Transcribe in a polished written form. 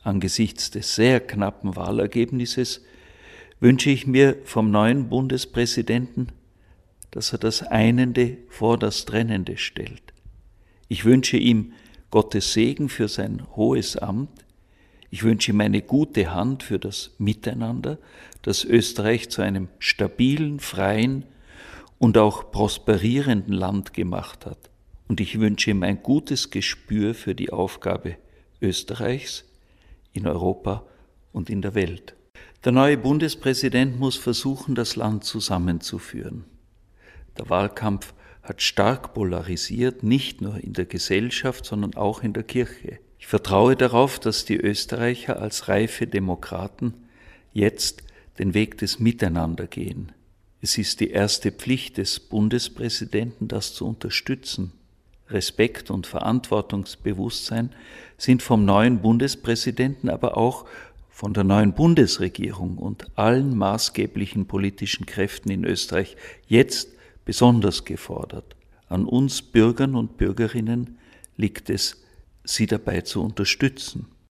Angesichts des sehr knappen Wahlergebnisses wünsche ich mir vom neuen Bundespräsidenten, dass er das Einende vor das Trennende stellt. Ich wünsche ihm Gottes Segen für sein hohes Amt. Ich wünsche ihm eine gute Hand für das Miteinander, das Österreich zu einem stabilen, freien und auch prosperierenden Land gemacht hat. Und ich wünsche ihm ein gutes Gespür für die Aufgabe Österreichs in Europa und in der Welt. Der neue Bundespräsident muss versuchen, das Land zusammenzuführen. Der Wahlkampf hat stark polarisiert, nicht nur in der Gesellschaft, sondern auch in der Kirche. Ich vertraue darauf, dass die Österreicher als reife Demokraten jetzt den Weg des Miteinander gehen. Es ist die erste Pflicht des Bundespräsidenten, das zu unterstützen. Respekt und Verantwortungsbewusstsein sind vom neuen Bundespräsidenten, aber auch von der neuen Bundesregierung und allen maßgeblichen politischen Kräften in Österreich jetzt besonders gefordert. An uns Bürgern und Bürgerinnen liegt es, sie dabei zu unterstützen.